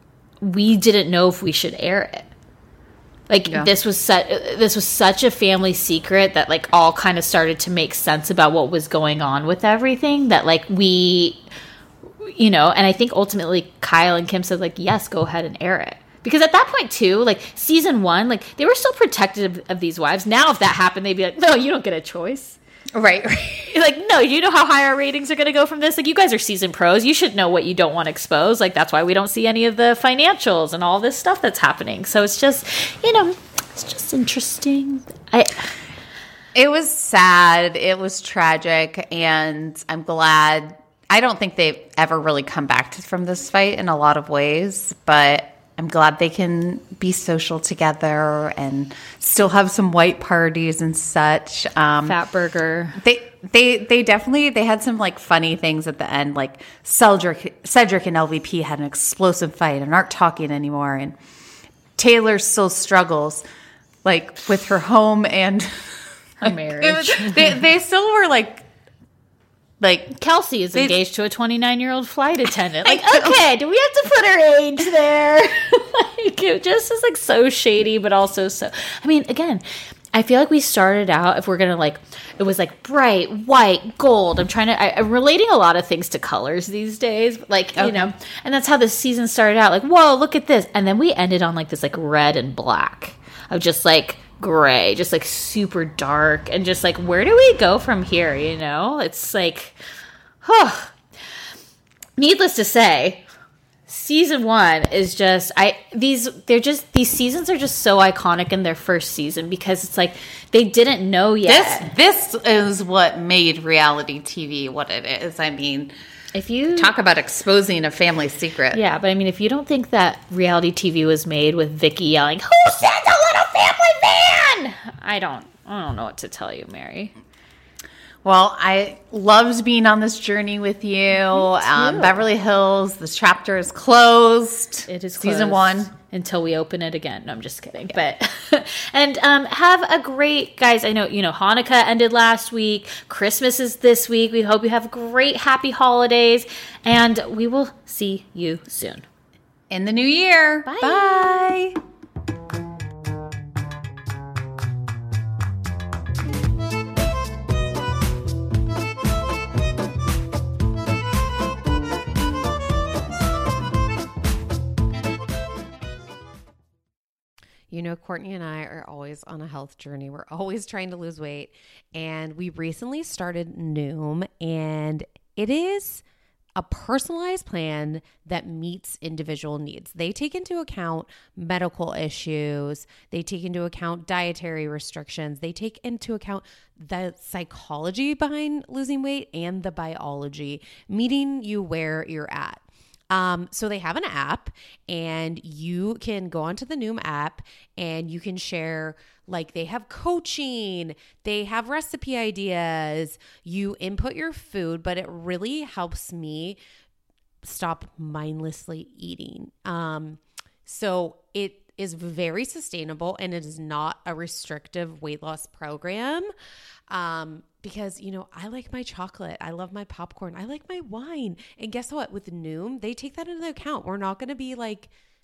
we didn't know if we should air it. Like yeah. this was such this was such a family secret that like all kind of started to make sense about what was going on with everything that like we, you know, and I think ultimately Kyle and Kim said like, yes, go ahead and air it. Because at that point too, like season one, like they were still protective of, of these wives. Now if that happened, they'd be like, no, you don't get a choice. Right, right. Like, no, you know how high our ratings are going to go from this? Like, you guys are season pros. You should know what you don't want to expose. Like, that's why we don't see any of the financials and all this stuff that's happening. So it's just, you know, it's just interesting. I, it was sad. It was tragic. And I'm glad. I don't think they've ever really come back to, from this fight in a lot of ways. But I'm glad they can be social together and still have some white parties and such. Um, Fat burger. They they they definitely they had some like funny things at the end. Like Cedric Cedric and L V P had an explosive fight and aren't talking anymore. And Taylor still struggles like with her home and her marriage. they they still were like. Like Kelsey is engaged to a twenty-nine-year-old flight attendant. Like, okay, do we have to put her age there? Like, it just is like so shady, but also so. I mean, again, I feel like we started out. If we're gonna like, it was like bright white, gold. I'm trying to. I, I'm relating a lot of things to colors these days. Like, okay. You know, and that's how this season started out. Like, whoa, look at this, and then we ended on like this like red and black of just like. Gray, just like super dark, and just like where do we go from here? You know, it's like, huh. Needless to say, season one is just I these they're just these seasons are just so iconic in their first season because it's like they didn't know yet. This this is what made reality T V what it is. I mean. If you talk about exposing a family secret. Yeah, but I mean, if you don't think that reality T V was made with Vicky yelling, "Who sent a little family van?" I don't, I don't know what to tell you, Mary. Well, I loved being on this journey with you. Um, Beverly Hills, this chapter is closed. It is season closed one until we open it again. No, I'm just kidding. Yeah. But and um, have a great guys. I know you know Hanukkah ended last week. Christmas is this week. We hope you have great, happy holidays, and we will see you soon in the new year. Bye. Bye. You know, Courtney and I are always on a health journey. We're always trying to lose weight. And we recently started Noom, and it is a personalized plan that meets individual needs. They take into account medical issues. They take into account dietary restrictions. They take into account the psychology behind losing weight and the biology, meeting you where you're at. Um, so they have an app, and you can go onto the Noom app and you can share, like they have coaching, they have recipe ideas, you input your food, but it really helps me stop mindlessly eating. Um, so it is very sustainable, and it is not a restrictive weight loss program. Um, because, you know, I like my chocolate. I love my popcorn. I like my wine. And guess what? With Noom, they take that into account. We're not going to be like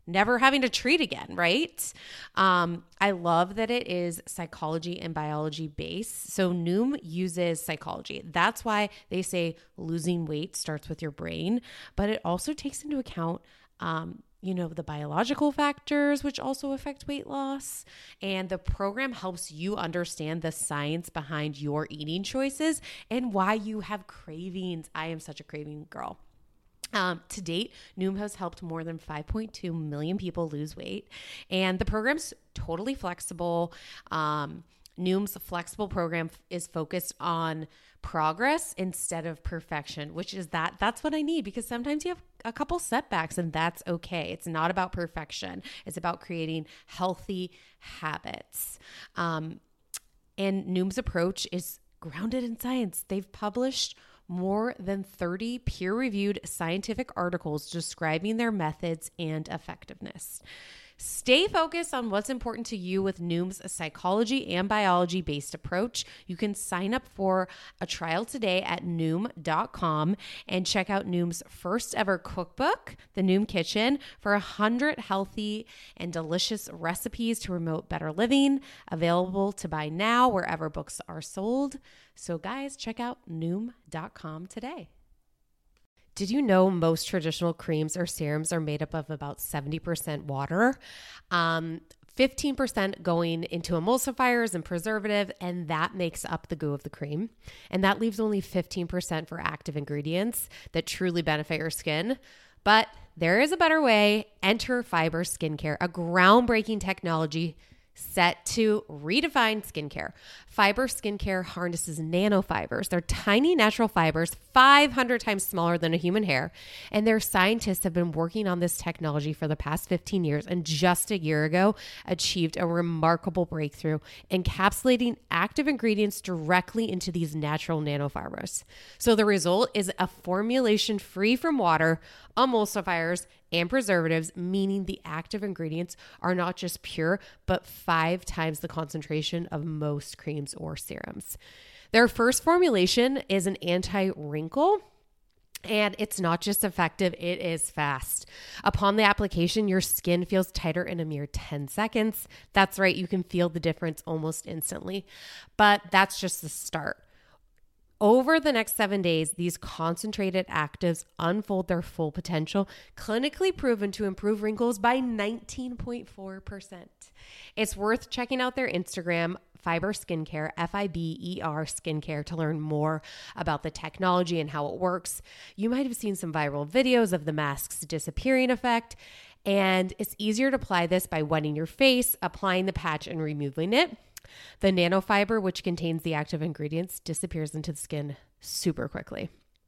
never having to treat again, right? Um, I love that it is psychology and biology based. So Noom uses psychology. That's why they say losing weight starts with your brain, but it also takes into account um, you know, the biological factors, which also affect weight loss. And the program helps you understand the science behind your eating choices and why you have cravings. I am such a craving girl. Um, to date, Noom has helped more than five point two million people lose weight. And the program's totally flexible. Um, Noom's flexible program is focused on progress instead of perfection, which is that that's what I need, because sometimes you have a couple setbacks and that's okay. It's not about perfection. It's about creating healthy habits. Um, and Noom's approach is grounded in science. They've published more than thirty peer-reviewed scientific articles describing their methods and effectiveness. Stay focused on what's important to you with Noom's psychology and biology-based approach. You can sign up for a trial today at Noom dot com and check out Noom's first ever cookbook, The Noom Kitchen, for one hundred healthy and delicious recipes to promote better living, available to buy now wherever books are sold. So guys, check out Noom dot com today. Did you know most traditional creams or serums are made up of about seventy percent water? Um, fifteen percent going into emulsifiers and preservative, and that makes up the goo of the cream. And that leaves only fifteen percent for active ingredients that truly benefit your skin. But there is a better way. Enter Fiber Skincare, a groundbreaking technology set to redefine skincare. Fiber Skincare harnesses nanofibers. They're tiny natural fibers, five hundred times smaller than a human hair. And their scientists have been working on this technology for the past fifteen years, and just a year ago achieved a remarkable breakthrough, encapsulating active ingredients directly into these natural nanofibers. So the result is a formulation free from water, emulsifiers, and preservatives, meaning the active ingredients are not just pure, but five times the concentration of most creams or serums. Their first formulation is an anti-wrinkle, and it's not just effective, it is fast. Upon the application, your skin feels tighter in a mere ten seconds. That's right, you can feel the difference almost instantly, but that's just the start. Over the next seven days, these concentrated actives unfold their full potential, clinically proven to improve wrinkles by nineteen point four percent. It's worth checking out their Instagram, Fiber Skincare, F I B E R Skincare, to learn more about the technology and how it works. You might have seen some viral videos of the mask's disappearing effect, and it's easier to apply this by wetting your face, applying the patch, and removing it. The nanofiber, which contains the active ingredients, disappears into the skin super quickly.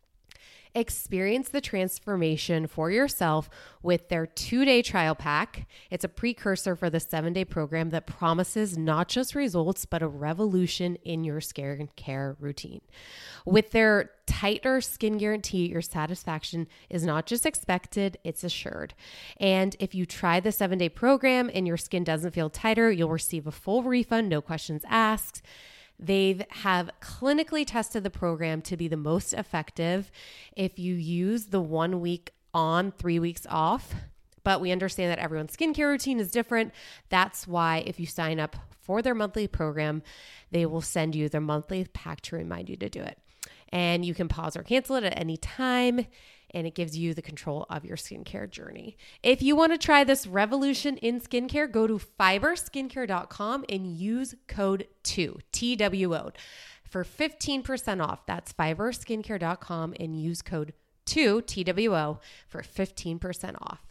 Experience the transformation for yourself with their two-day trial pack. It's a precursor for the seven-day program that promises not just results, but a revolution in your skincare routine. With their tighter skin guarantee, your satisfaction is not just expected, it's assured. And if you try the seven-day program and your skin doesn't feel tighter, you'll receive a full refund, no questions asked. They have clinically tested the program to be the most effective if you use the one week on, three weeks off. But we understand that everyone's skincare routine is different. That's why if you sign up for their monthly program, they will send you their monthly pack to remind you to do it. And you can pause or cancel it at any time, and it gives you the control of your skincare journey. If you want to try this revolution in skincare, go to fiber skincare dot com and use code two, T W O, for fifteen percent off. That's fiber skincare dot com and use code two, T W O, for fifteen percent off.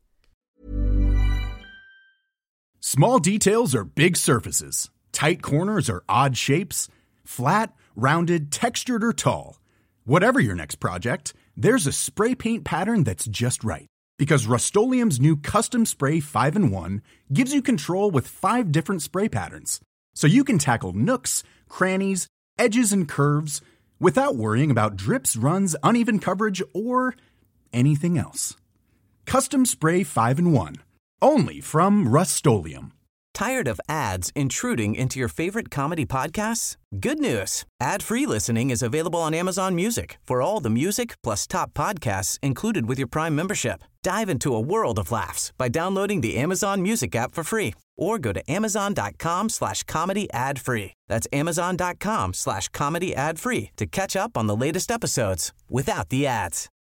Small details are big surfaces. Tight corners are odd shapes. Flat, rounded, textured, or tall. Whatever your next project, there's a spray paint pattern that's just right. Because Rust-Oleum's new Custom Spray five in one gives you control with five different spray patterns. So you can tackle nooks, crannies, edges, and curves without worrying about drips, runs, uneven coverage, or anything else. Custom Spray five in one. Only from Rust-Oleum. Tired of ads intruding into your favorite comedy podcasts? Good news. Ad-free listening is available on Amazon Music for all the music plus top podcasts included with your Prime membership. Dive into a world of laughs by downloading the Amazon Music app for free or go to amazon.com slash comedy ad free. That's amazon.com slash comedy ad free to catch up on the latest episodes without the ads.